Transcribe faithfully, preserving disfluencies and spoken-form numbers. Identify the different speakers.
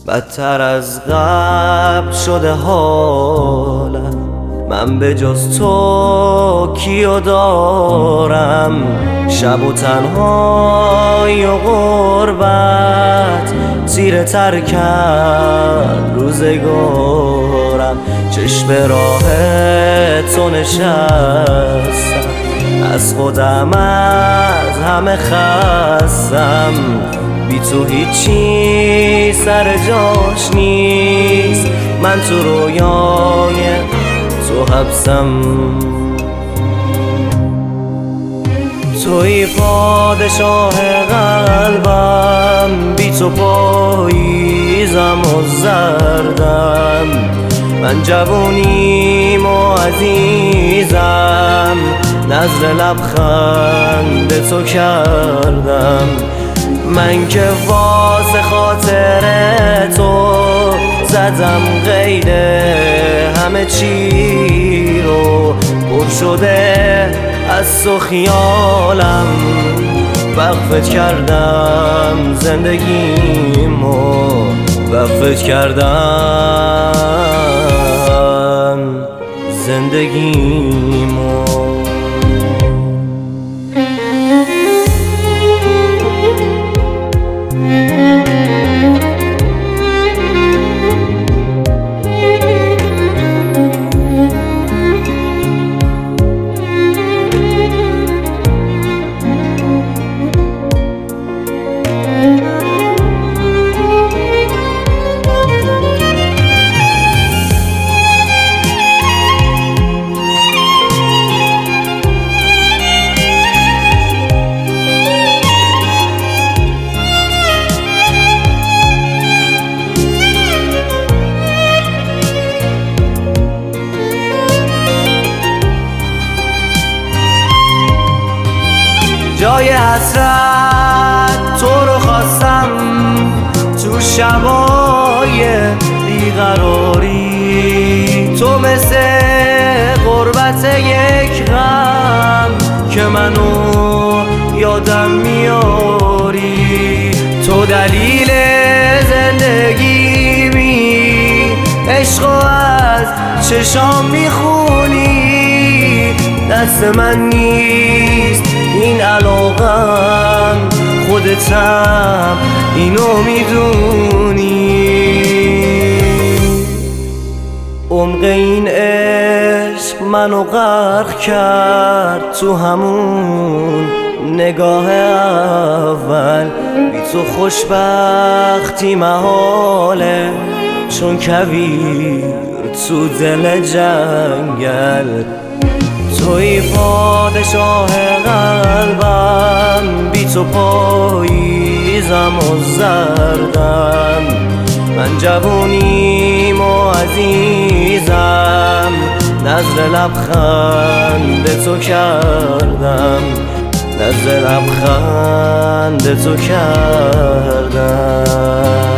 Speaker 1: بدتر از قبل شده حالم. من به جز تو کیو دارم؟ شب و تنهایی و غربت تیره تر کرد روزگارم. چشم راه تو نشستم، از خودم از همه خستم. بی تو هیچی سر جاش نیست، من تو رویای تو حبسم. توی پادشاه قلبم، بی تو پاییزم و زردم. من جوونیم و عزیزم، نظر لبخند تو کردم. من که واسه خاطر تو زدم قید همه چی رو. پر شده از تو خیالم، وقفت کردم زندگیمو، وقفت کردم زندگیمو. جای حسرت تو رو خواستم، تو شبای بیقراری. تو مثل غربت یک غم که منو یادم میاری. تو دلیل زندگیمی، عشق از چشام میخونی. دست من نیست این علاقم، خودتم اینو میدونی. عمق این عشق منو غرق کرد تو همون نگاه اول. بی تو خوشبختی محاله، چون کویر تو دل جنگل. توی پادشاه قلبم، بی تو پاییزم و زردم. من جوونیم و عزیزم، نظر لبخند تو کردم، نظر لبخند تو کردم.